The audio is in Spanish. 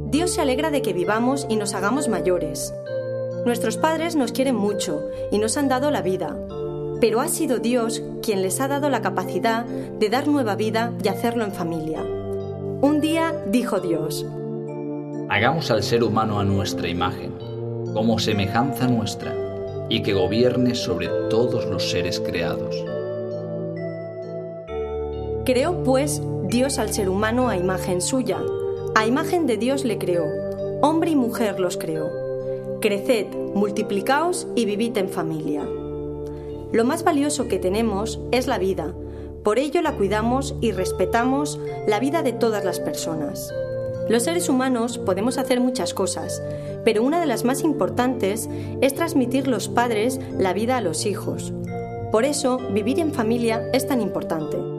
Dios se alegra de que vivamos y nos hagamos mayores. Nuestros padres nos quieren mucho y nos han dado la vida, pero ha sido Dios quien les ha dado la capacidad de dar nueva vida y hacerlo en familia. Un día dijo Dios: hagamos al ser humano a nuestra imagen, como semejanza nuestra, y que gobierne sobre todos los seres creados. Creó pues Dios al ser humano a imagen suya. A imagen de Dios le creó, hombre y mujer los creó. Creced, multiplicaos y vivid en familia. Lo más valioso que tenemos es la vida. Por ello la cuidamos y respetamos la vida de todas las personas. Los seres humanos podemos hacer muchas cosas, pero una de las más importantes es transmitir los padres la vida a los hijos. Por eso, vivir en familia es tan importante.